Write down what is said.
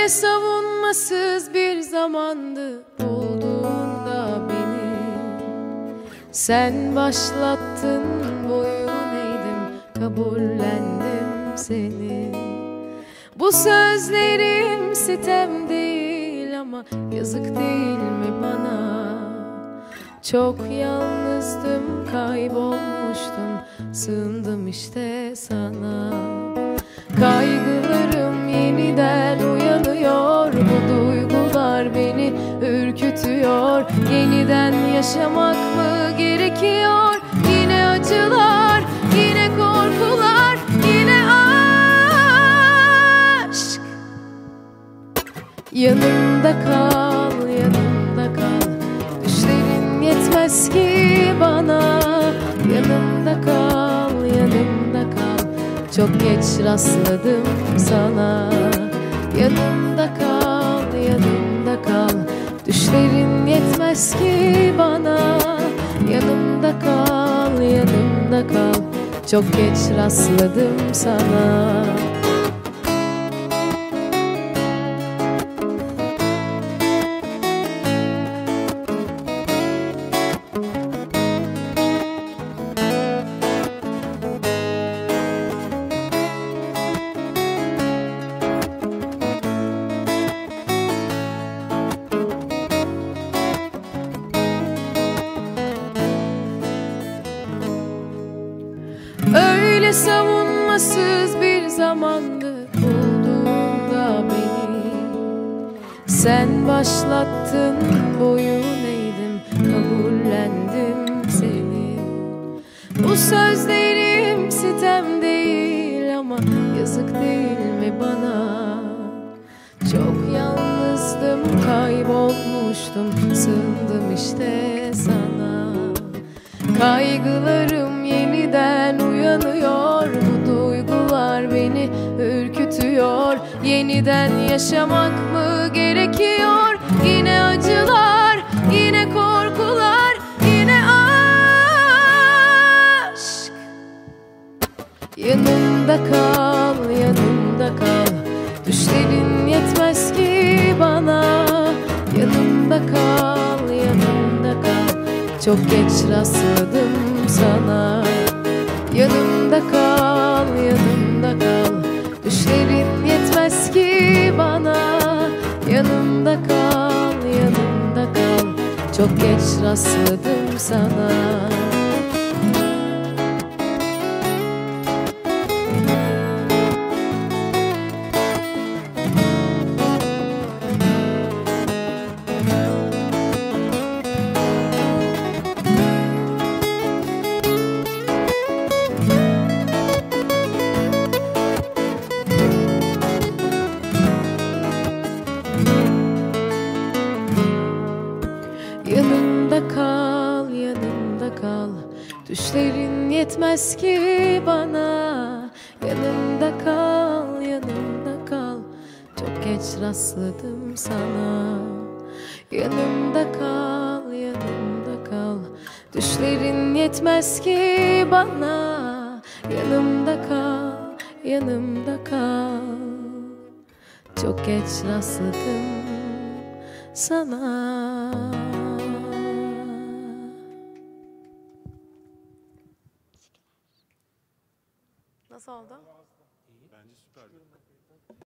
Öyle savunmasız bir zamandı bulduğunda beni. Sen başlattın, boyun eğdim, kabullendim seni. Bu sözlerim sitem değil ama yazık değil mi bana? Çok yalnızdım, kaybolmuştum, sığındım işte sana. Kaygılarım yeniden uyanıyor, bu duygular beni ürkütüyor. Yeniden yaşamak mı gerekiyor? Yine acılar, yine korkular, yine aşk. Yanımda kal, yanımda kal, düşlerin yetmez ki bana. Yanımda kal, yanımda kal, çok geç rastladım sana. Yanımda kal, yanımda kal, düşlerin yetmez ki bana. Yanımda kal, yanımda kal, çok geç rastladım sana. Öyle savunmasız bir zamandı bulduğunda beni. Sen başlattın, boyun eğdim, kabullendim seni. Bu sözlerim sitem değil ama yazık değil mi bana? Çok yalnızdım, kaybolmuştum, sığındım işte sana. Kaygılarım yeniden uyanıyor, bu duygular beni ürkütüyor. Yeniden yaşamak mı gerekiyor? Yine acılar, yine korkular, yine aşk. Yanımda kal, yanımda kal, düşlerin yetmez ki bana. Yanımda kal, yanımda kal, çok geç rastladım sana. Yanımda kal, yanımda kal, düşlerin yetmez ki bana. Yanımda kal, yanımda kal, çok geç rastladım sana. Yanımda kal, yanımda kal, düşlerin yetmez ki bana. Yanımda kal, yanımda kal, çok geç rastladım sana. Yanımda kal, yanımda kal, düşlerin yetmez ki bana. Yanımda kal, yanımda kal, çok geç rastladım sana. Nasıl oldu? Bence süper.